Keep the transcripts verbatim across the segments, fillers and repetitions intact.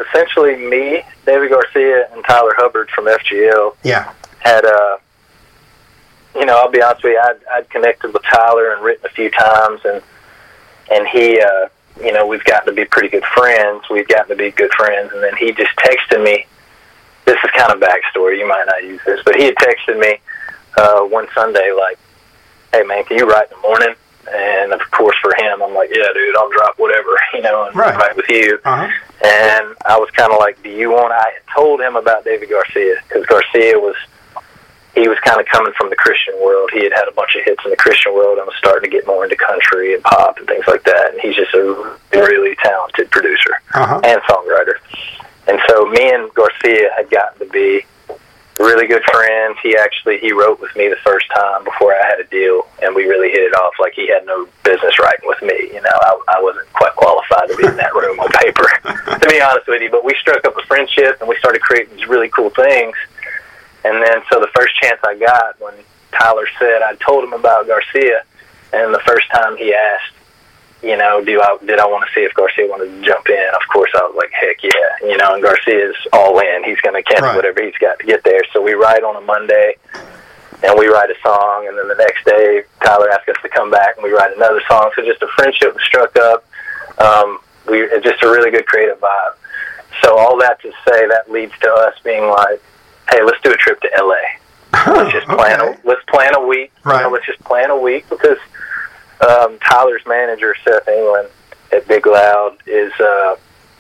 essentially me, David Garcia, and Tyler Hubbard from F G L yeah. had, uh, you know, I'll be honest with you, I'd, I'd connected with Tyler and written a few times, and and he, uh, you know, we've gotten to be pretty good friends. We've gotten to be good friends, and then he just texted me. This is kind of backstory. You might not use this, but he had texted me uh, one Sunday, like, hey, man, can you write in the morning? And, of course, for him, I'm like, yeah, dude, I'll drop whatever, you know, and right. write with you. Uh-huh. And I was kind of like, do you want, I told him about David Garcia, because Garcia was, he was kind of coming from the Christian world. He had had a bunch of hits in the Christian world and was starting to get more into country and pop and things like that. And he's just a really talented producer uh-huh. and songwriter. And so me and Garcia had gotten to be really good friends. He actually, he wrote with me the first time before I had a deal, and we really hit it off like he had no business writing with me. You know, I, I wasn't quite qualified to be in that room on paper, to be honest with you. But we struck up a friendship, and we started creating these really cool things. And then, so the first chance I got, when Tyler said, I told him about Garcia, and the first time he asked, you know, do I did I want to see if Garcia wanted to jump in? Of course, I was like, heck yeah. You know, and Garcia's all in. He's going to catch right. whatever he's got to get there. So we write on a Monday, and we write a song, and then the next day, Tyler asked us to come back, and we write another song. So just a friendship was struck up. Um, we just a really good creative vibe. So all that to say, that leads to us being like, hey, let's do a trip to L A. Let's just plan okay. a let's plan a week. Right. You know, let's just plan a week because um, Tyler's manager, Seth England at Big Loud, is uh,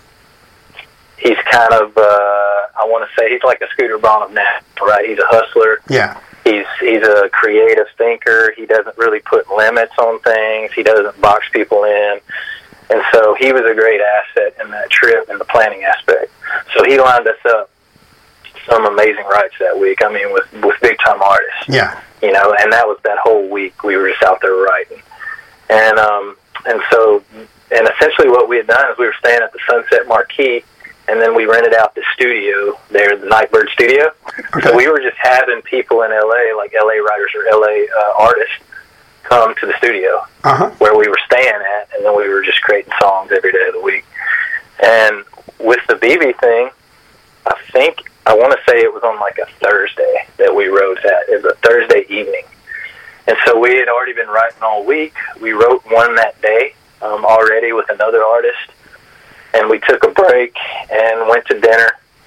he's kind of uh, I want to say he's like a Scooter Braun of Nashville, right? He's a hustler. Yeah. He's he's a creative thinker. He doesn't really put limits on things. He doesn't box people in. And so he was a great asset in that trip and the planning aspect. So he lined us up some amazing rides that week. I mean, with with big time artists. Yeah. You know, and that was that whole week we were just out there writing. And um and so and essentially what we had done is we were staying at the Sunset Marquee, and then we rented out the studio there, the Nightbird Studio. Okay. So we were just having people in L A, like L A writers or L A uh, artists, come to the studio uh-huh. where we were staying at, and then we were just creating songs every day of the week. And with the B B thing, I think, I want to say it was on like a Thursday that we wrote that. It was a Thursday evening. And so we had already been writing all week. We wrote one that day um, already with another artist. And we took a break and went to dinner.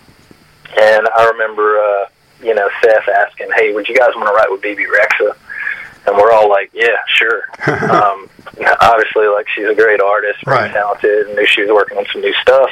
And I remember, uh, you know, Seth asking, hey, would you guys want to write with Bebe Rexha? And we're all like, yeah, sure. um, obviously, like, she's a great artist, very right. talented, and knew she was working on some new stuff.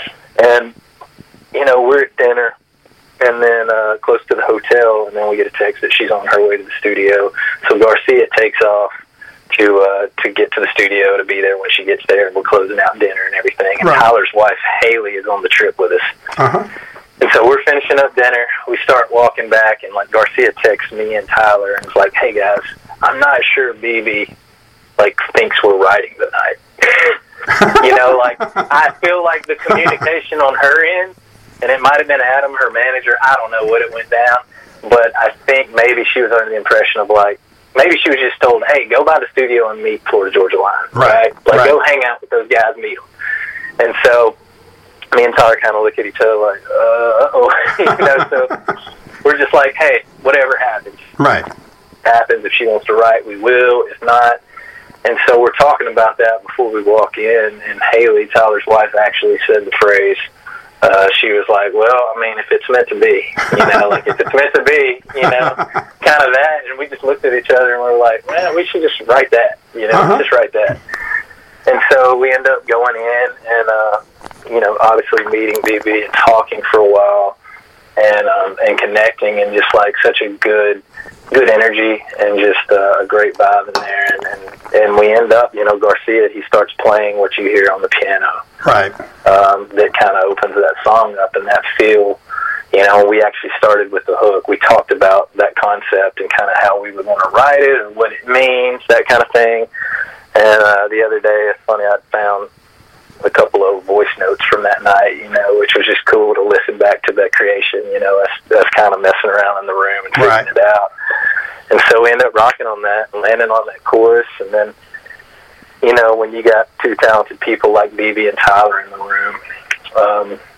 And, you know, we're at dinner, and then uh, close to the hotel, and then we get a text that she's on her way to the studio. So Garcia takes off to uh, to get to the studio to be there when she gets there, and we're closing out dinner and everything. And right. Tyler's wife, Haley, is on the trip with us. Uh-huh. And so we're finishing up dinner. We start walking back, and like Garcia texts me and Tyler, and it's like, "Hey guys, I'm not sure Bebe like thinks we're writing tonight." You know, like I feel like the communication on her end, and it might have been Adam, her manager. I don't know what it went down, but I think maybe she was under the impression of like maybe she was just told, "Hey, go by the studio and meet Florida Georgia Line, right? right? Like right. go hang out with those guys, meet them." And so me and Tyler kind of look at each other like, uh oh, you know. So we're just like, hey, whatever happens, right? Happens. If she wants to write, we will. If not, and so we're talking about that before we walk in. And Haley, Tyler's wife, actually said the phrase. Uh, she was like, well, I mean, if it's meant to be, you know, like if it's meant to be, you know, kind of that. And we just looked at each other and we were like, man, we should just write that, you know, uh-huh. just write that. And so we end up going in and, uh, you know, obviously meeting Bebe and talking for a while and um, and connecting, and just like such a good, good energy and just uh, a great vibe in there. And, and, and we end up, you know, Garcia, he starts playing what you hear on the piano. Right. Um, that kind of opens that song up, and that feel, you know, we actually started with the hook. We talked about that concept and kind of how we would want to write it and what it means, that kind of thing. And uh, the other day, it's funny, I found a couple of voice notes from that night, you know, which was just cool to listen back to that creation, you know, us, us kind of messing around in the room and figuring right. it out. And so we ended up rocking on that and landing on that chorus. And then, you know, when you got two talented people like Bebe and Tyler in the room, um,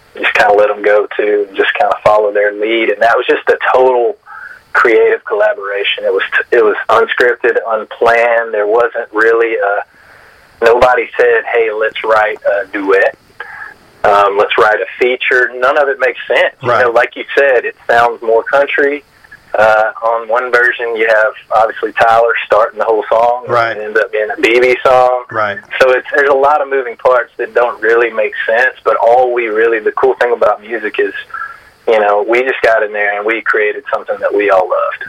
just kind of let them go to, and just kind of follow their lead. And that was just a total creative collaboration. It was it was unscripted, unplanned. There wasn't really a, nobody said, hey, let's write a duet. Um, let's write a feature. None of it makes sense. Right. You know, like you said, it sounds more country. Uh, on one version, you have obviously Tyler starting the whole song. Right. It ends up being a B B song. Right. So it's there's a lot of moving parts that don't really make sense. But all we really, the cool thing about music is, you know, we just got in there and we created something that we all loved.